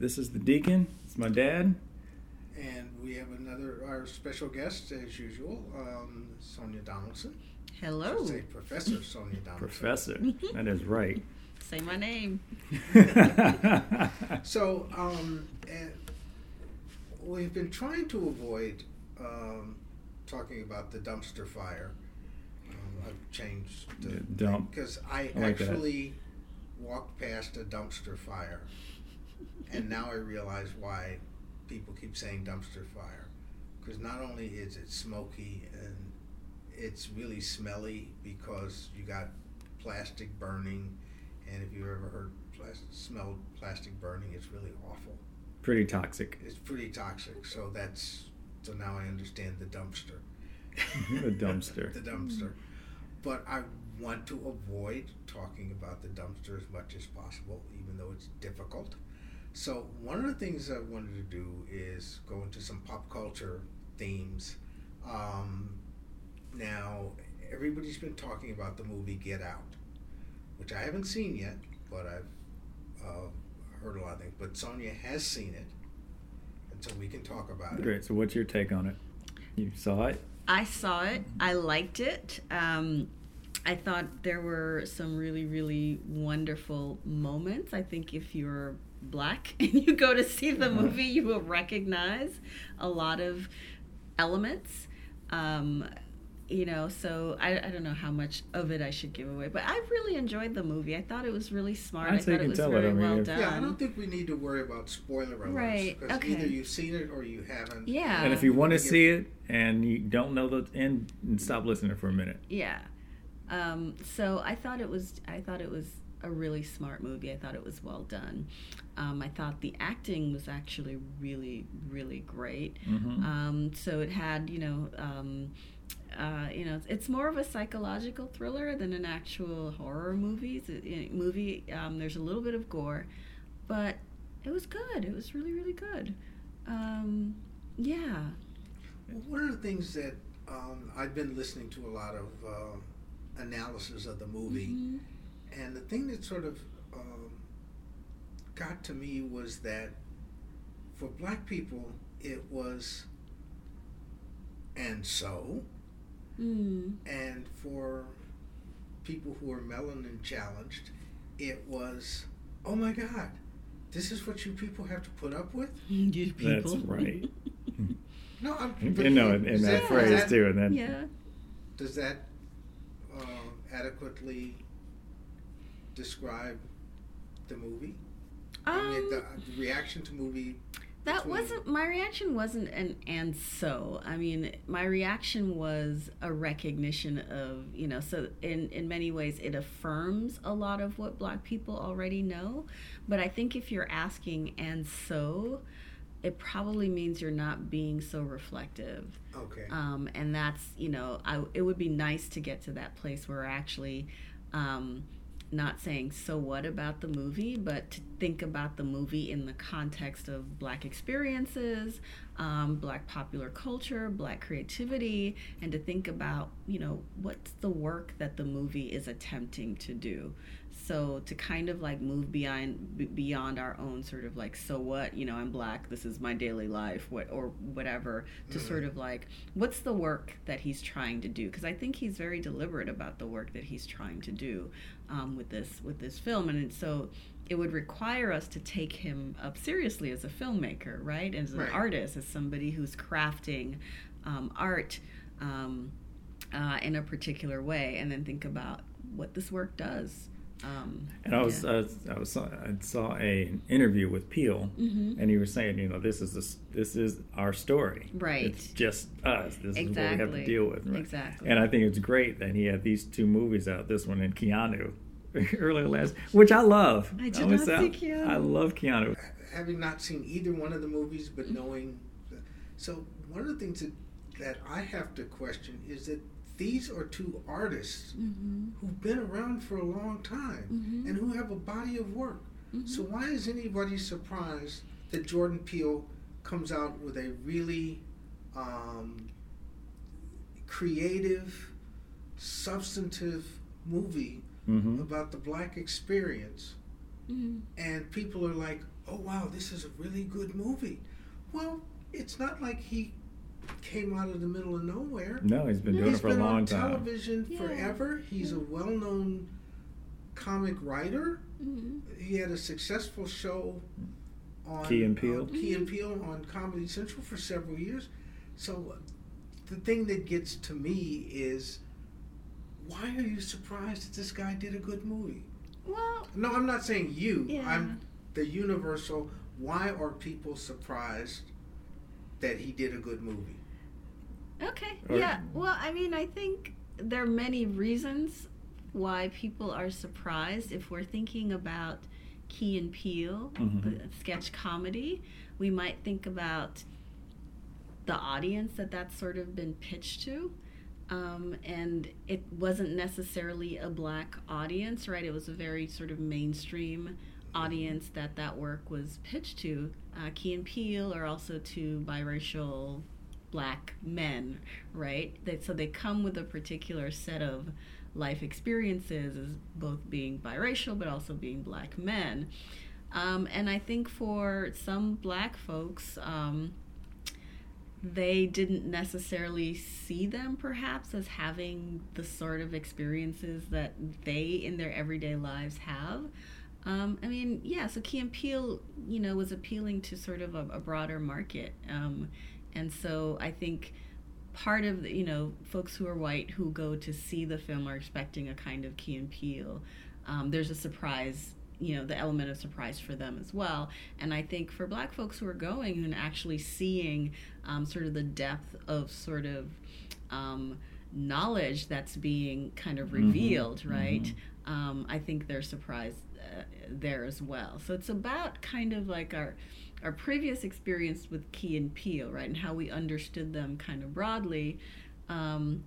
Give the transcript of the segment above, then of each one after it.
This is the Deacon. It's my dad. And we have our special guest, as usual, Sonia Donaldson. Hello. I should say Professor Sonia Donaldson. Professor. That is right. Say my name. So, we've been trying to avoid talking about the dumpster fire. I've changed the dump. Because I like actually walked past a dumpster fire, and now I realize why people keep saying dumpster fire. Because not only is it smoky, and it's really smelly because you got plastic burning, and if you've ever heard smelled plastic burning, it's really awful. Pretty toxic. It's pretty toxic. So now I understand the dumpster. The dumpster. The dumpster. But I want to avoid talking about the dumpster as much as possible, even though it's difficult. So one of the things I wanted to do is go into some pop culture themes. Now, everybody's been talking about the movie Get Out, which I haven't seen yet, but I've heard a lot of things. But Sonia has seen it, and so we can talk about it. Great. So what's your take on it? You saw it? I saw it. I liked it. I thought there were some really, really wonderful moments. I think if you're Black and you go to see the movie, you will recognize a lot of elements. So I don't know how much of it I should give away, but I really enjoyed the movie. I thought it was really smart. I thought it was very well done. Yeah, I don't think we need to worry about spoiler alerts. Right, Because okay. either you've seen it or you haven't. Yeah. And if you want to see it and you don't know the end, stop listening for a minute. Yeah. So I thought it was a really smart movie. I thought it was well done. I thought the acting was actually really, really great. Mm-hmm. So it had, it's more of a psychological thriller than an actual horror movie. There's a little bit of gore, but it was good. It was really, really good. Yeah. Well, one of the things that I've been listening to a lot of analysis of the movie, Mm-hmm. and the thing that sort of got to me was that for Black people, it was, and so, and for people who are melanin challenged, it was, oh my God, this is what you people have to put up with? You people. That's right. No, in that phrase too, and then Yeah. Does that adequately describe the movie? I mean, the reaction to movie. My reaction wasn't and so. I mean, my reaction was a recognition of, so in many ways it affirms a lot of what Black people already know. But I think if you're asking and so, it probably means you're not being so reflective. Okay. And that's, it would be nice to get to that place where we're actually not saying so what about the movie, but to think about the movie in the context of Black experiences, Black popular culture, Black creativity, and to think about, what's the work that the movie is attempting to do. So to kind of like move beyond our own sort of like, so what, I'm Black, this is my daily life, or whatever, to sort of like, what's the work that he's trying to do? Because I think he's very deliberate about the work that he's trying to do with this film. And so it would require us to take him up seriously as a filmmaker, right? As an artist, as somebody who's crafting art in a particular way, and then think about what this work does. And I saw an interview with Peele, and he was saying, this is our story. Right. It's just us. This is what we have to deal with. Right? Exactly. And I think it's great that he had these two movies out. This one and Keanu, earlier last, which I love. I did not see Keanu. I love Keanu. Having not seen either one of the movies, but knowing, so one of the things that I have to question is that these are two artists who've been around for a long time and who have a body of work. So why is anybody surprised that Jordan Peele comes out with a really creative, substantive movie about the Black experience, and people are like, oh wow, this is a really good movie. Well, it's not like he came out of the middle of nowhere. No, he's been doing it for a long time. He's been on television forever. He's a well-known comic writer. He had a successful show on Key and Peele. Key and Peele on Comedy Central for several years. So the thing that gets to me is, why are you surprised that this guy did a good movie? Well, no, I'm not saying you. Yeah. I'm the universal. Why are people surprised that he did a good movie? Okay. Yeah. Well, I mean, I think there are many reasons why people are surprised. If we're thinking about Key and Peele, sketch comedy, we might think about the audience that's sort of been pitched to. And it wasn't necessarily a black audience, right? It was a very sort of mainstream audience that work was pitched to. Key and Peele are also two biracial black men, right? So they come with a particular set of life experiences as both being biracial but also being black men. And I think for some black folks, they didn't necessarily see them perhaps as having the sort of experiences that they in their everyday lives have. I mean, yeah, so Key and Peele, was appealing to sort of a broader market. And so I think part of the, folks who are white who go to see the film are expecting a kind of Key and Peele. There's a surprise, the element of surprise for them as well. And I think for black folks who are going and actually seeing sort of the depth of sort of knowledge that's being kind of revealed, right? I think they're surprised there as well. So it's about kind of like our previous experience with Key and Peele, right, and how we understood them kind of broadly. I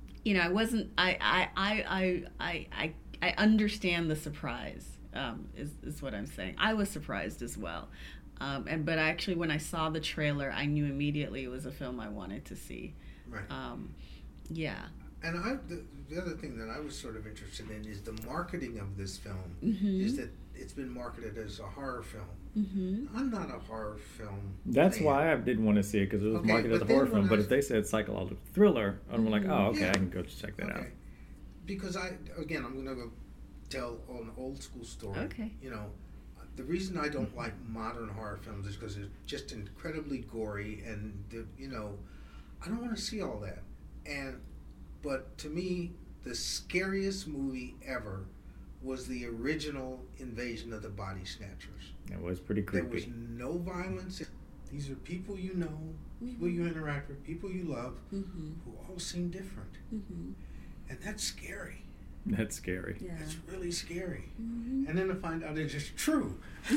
understand the surprise. Is what I'm saying. I was surprised as well, but actually when I saw the trailer, I knew immediately it was a film I wanted to see. Right. Yeah. And the other thing that I was sort of interested in is the marketing of this film. Is that it's been marketed as a horror film. I'm not a horror film. That's fan. why I didn't want to see it, because it was marketed as a horror film. But if they said psychological thriller, I'm like, oh, okay, I can go check that out. Because I'm going to go tell an old school story. Okay. The reason I don't like modern horror films is because they're just incredibly gory, and I don't want to see all that. But to me, the scariest movie ever was the original Invasion of the Body Snatchers. It was pretty creepy. There was no violence. These are people you know, people you interact with, people you love, who all seem different. And that's scary. That's scary. Yeah. That's really scary. And then to find out it's just true.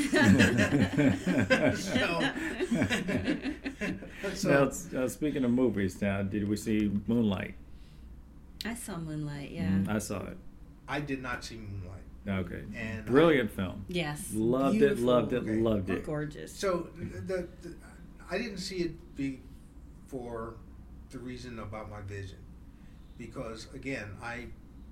Now, speaking of movies, did we see Moonlight? I saw Moonlight, yeah. I saw it. I did not see Moonlight. Okay. And brilliant film. Yes. Loved it. Gorgeous. So I didn't see it for the reason about my vision. Because, again, I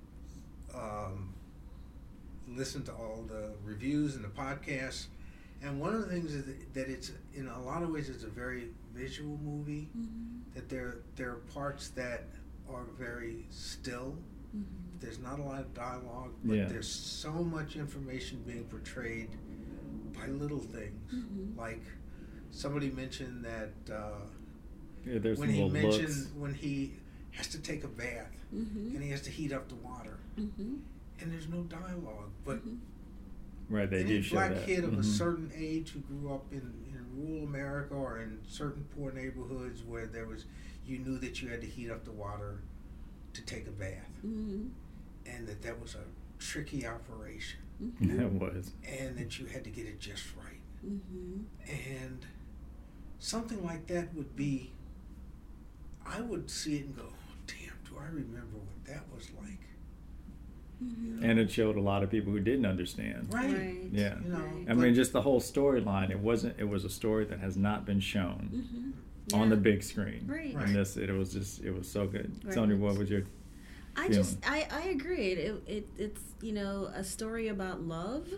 listened to all the reviews and the podcasts. And one of the things is that it's, in a lot of ways, it's a very visual movie. That there are parts that are very still. There's not a lot of dialogue, but there's so much information being portrayed by little things. Like somebody mentioned that when he has to take a bath and he has to heat up the water, and there's no dialogue, but right, they do show black that. kid of a certain age who grew up in rural America or in certain poor neighborhoods where you knew that you had to heat up the water to take a bath, and that was a tricky operation. It was. And that you had to get it just right. And something like that would be, I would see it and go, damn, do I remember what that was like? And it showed a lot of people who didn't understand. Right. Yeah. I mean, just the whole storyline. It was a story that has not been shown on the big screen. Right. And it was so good. Right. Sonia, what was your feeling? I agree. It's a story about love,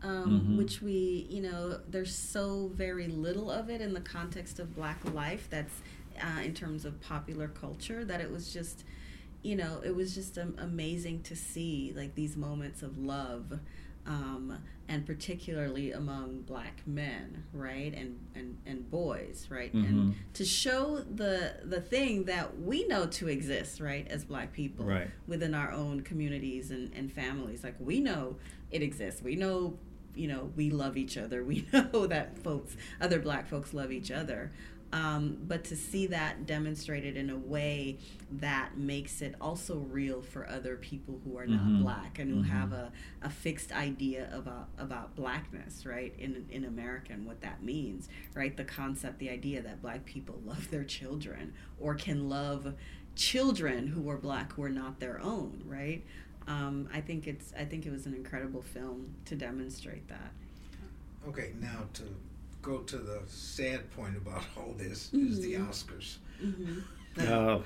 which we, there's so very little of it in the context of Black life that's in terms of popular culture, that it was just, it was just amazing to see like these moments of love, and particularly among Black men, right, and boys, right, and to show the thing that we know to exist, right, as Black people, right, within our own communities and families. Like, we know it exists. We know, we love each other. We know that other Black folks love each other. But to see that demonstrated in a way that makes it also real for other people who are not Black and who have a fixed idea about Blackness, right, in America, and what that means, right? The concept, the idea that Black people love their children or can love children who are Black who are not their own, right? I think it was an incredible film to demonstrate that. Okay, now to go to the sad point about all this is the Oscars. Now,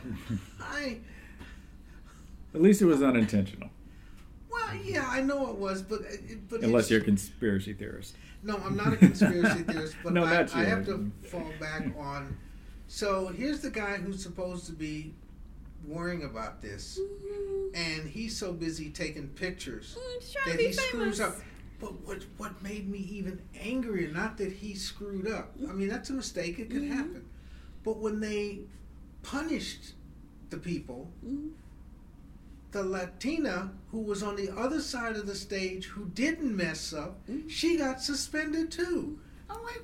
at least it was unintentional. Well, yeah, I know it was, but unless you're a conspiracy theorist. No, I'm not a conspiracy theorist, but no, I have to fall back on. So here's the guy who's supposed to be worrying about this, and he's so busy taking pictures that he screws up. But what made me even angrier, not that he screwed up. I mean, that's a mistake. It could happen. But when they punished the people, the Latina who was on the other side of the stage who didn't mess up, she got suspended too. I'm like,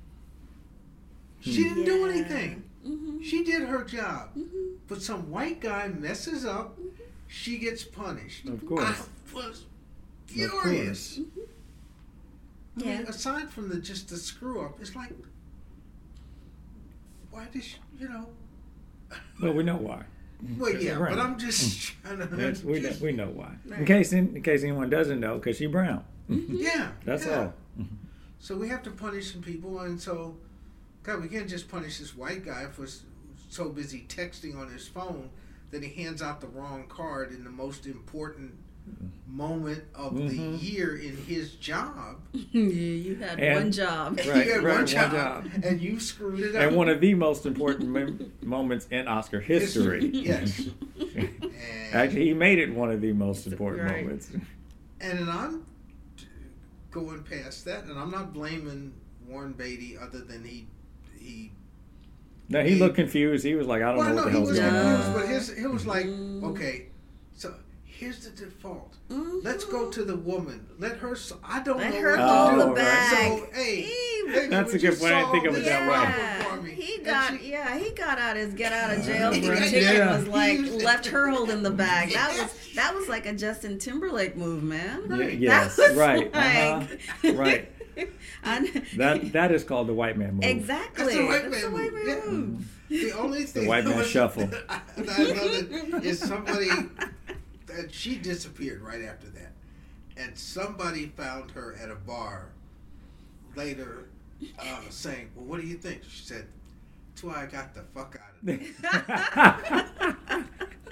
she didn't do anything. She did her job. But some white guy messes up, she gets punished. Of course. I was furious. I mean, aside from the screw up, it's like, why did she, Well, we know why. Well, yeah, but I'm just trying to. We know why. Right. In case anyone doesn't know, because she's brown. Yeah, that's all. So we have to punish some people, and so, God, we can't just punish this white guy for so busy texting on his phone that he hands out the wrong card in the most important moment of the year in his job. You had one job. Right, you had one job, and you screwed it up. And one of the most important moments in Oscar history. Yes. Actually, he made it one of the most important moments. And I'm going past that, and I'm not blaming Warren Beatty other than he No, he looked confused. He was like, I don't know what the hell's going on. But he was like, okay, so here's the default. Let's go to the woman. Let her. I don't know what to do. The bag. So hey, that's a good point. I didn't think of it that way. He got out his get out of jail for a ticket. Was like left her holding the bag. That was like a Justin Timberlake move, man. Right. Yes, right, right. That is called the white man move. Exactly. That's the white man move. The only thing the white man shuffle. I know that is somebody that she disappeared right after that, and somebody found her at a bar later, saying, "Well, what do you think?" She said, "That's why I got the fuck out of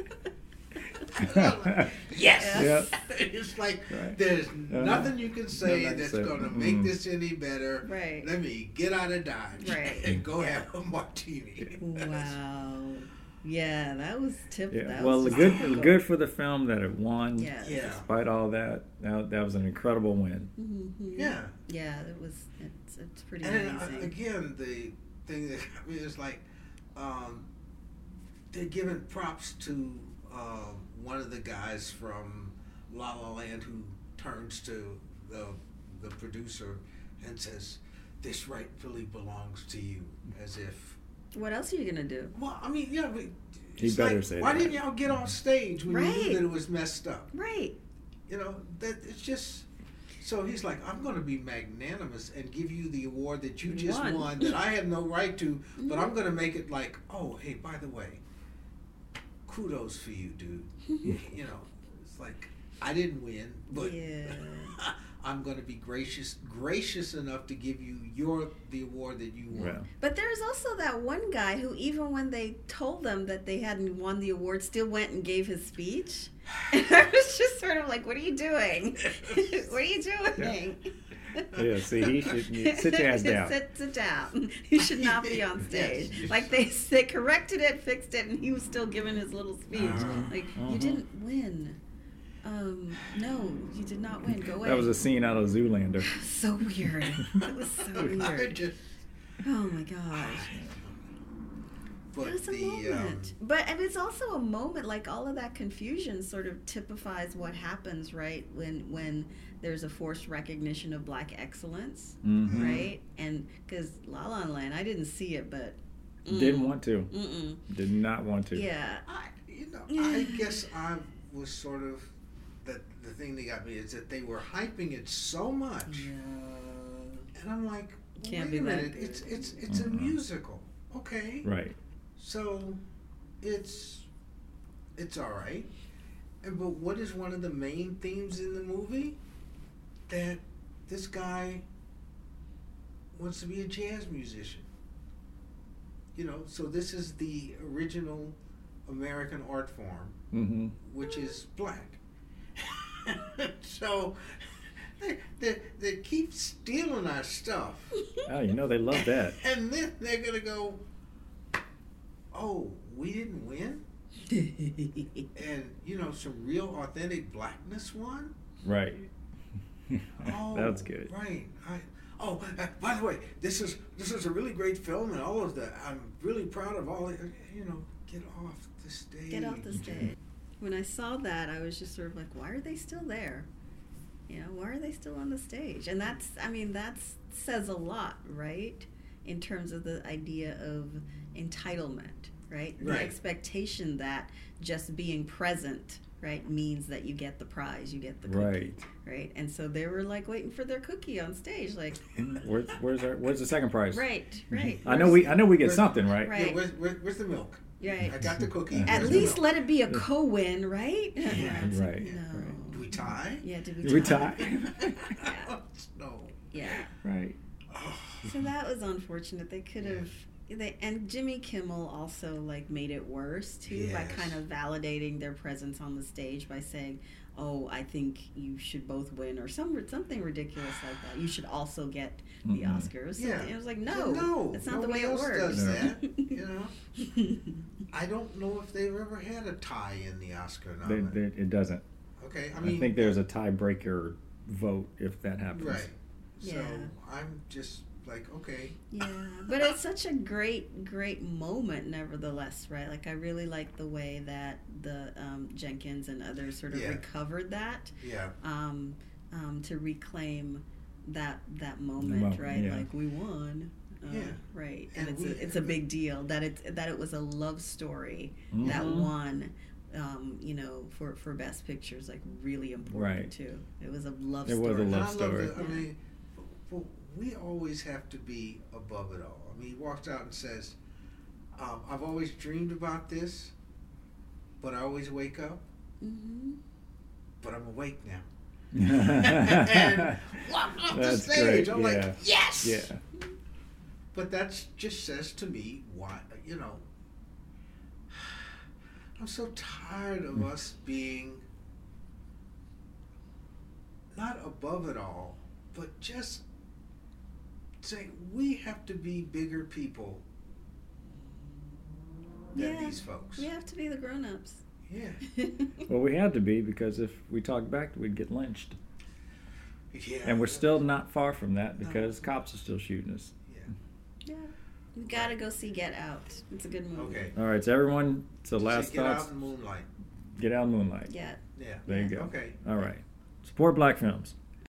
there." Yes. Yep. It's like there's nothing you can say that's going to make this any better. Right. Let me get out of Dodge and go have a martini. Wow. Yeah, that was typical. Yeah. Well, good for the film that it won. Yeah. Despite all that, that was an incredible win. Yeah. Yeah, it was. It's pretty amazing. And again, the thing that is like they're giving props to one of the guys from La La Land who turns to the producer and says, "This rightfully belongs to you," as if. What else are you gonna do? Well, I mean, yeah, but he better say why that. didn't y'all get off stage when you knew that it was messed up? Right. That it's just. So he's like, I'm going to be magnanimous and give you the award that you just won that I have no right to, but I'm going to make it like, oh, hey, by the way, kudos for you, dude. It's like, I didn't win, but I'm going to be gracious enough to give you the award that you won. Well, But there's also that one guy who, even when they told them that they hadn't won the award, still went and gave his speech. And I was just sort of like, what are you doing? What are you doing? yeah, see, he should sit your ass down. Sit down. You should not be on stage. Yes. Like they corrected it, fixed it, and he was still giving his little speech. Like, you didn't win. No, you did not win. Go away. That was a scene out of Zoolander. So weird. It was so weird. Oh my gosh. But It was a moment. And it's also a moment, like all of that confusion sort of typifies what happens, right? When there's a forced recognition of Black excellence, Mm-hmm. right? And because La La Land, I didn't see it, but Didn't want to. Mm-mm. Did not want to. Yeah. I guess I was sort of the thing that got me is that they were hyping it so much, and I'm like, Can't wait be a that minute, good. it's a musical, okay? Right. So it's all right. But what is one of the main themes in the movie? That this guy wants to be a jazz musician. So this is the original American art form, Mm-hmm. which is black. So they keep stealing our stuff. Oh, they love that. And then they're going to go, oh, we didn't win? And, some real authentic blackness won? Right. Oh, That's good. Right. By the way, this is a really great film, and all of that. I'm really proud of all. Get off the stage. Get off the stage. When I saw that, I was just sort of like, why are they still there? Why are they still on the stage? And that says a lot, right? In terms of the idea of entitlement, right? The Right. expectation that just being present, right, means that you get the prize, you get the cookie, Right. right? And so they were like waiting for their cookie on stage, like, Where's the second prize? right. I know we get something, right? Right. Yeah, where's the milk? Right. I got the cookie. At Where's the least milk? let it be a co-win, right? Yeah, It's like, right, no. right. Do we tie? Yeah, did Did we tie? tie? No. Yeah. Right. So that was unfortunate. They could have, and Jimmy Kimmel also made it worse too by Yes. kind of validating their presence on the stage by saying, "Oh, I think you should both win," or something ridiculous like that. You should also get the Mhm. Oscar. It was, Yeah. it was like, No, no, that's not the way nobody it else works. does No. that. I don't know if they've ever had a tie in the Oscar nomination. It doesn't. Okay, I think there's a tiebreaker vote if that happens. right. So Yeah. I'm just like, okay. Yeah, but it's such a great moment, nevertheless, right? Like I really like the way that the Jenkins and others sort of Yeah. recovered that. Yeah. To reclaim that moment, Moment, right? yeah. Like we won, Yeah. right? And, And it's a big deal that it was a love story that Mhm. won, for Best Pictures, like really important Right. too. It was a love It story. was a And love I story. love but we always have to be above it all. I mean, he walks out and says, I've always dreamed about this, but I always wake up, Mm-hmm. but I'm awake now. and Walked off the That's stage. great, I'm yeah. like, yes! Yeah. But that just says to me why, I'm so tired of us being not above it all, but just saying we have to be bigger people than Yeah. these folks. We have to be the grown-ups. Yeah. Well, we had to be because if we talked back, we'd get lynched. Yeah. And we're still not far from that because cops are still shooting us. Yeah, you gotta go see Get Out. It's a good movie. Okay. All right, so everyone, so last Get thoughts. out in moonlight. Get out in Moonlight. Yeah. Yeah. There you go. Okay. All right. Support black films.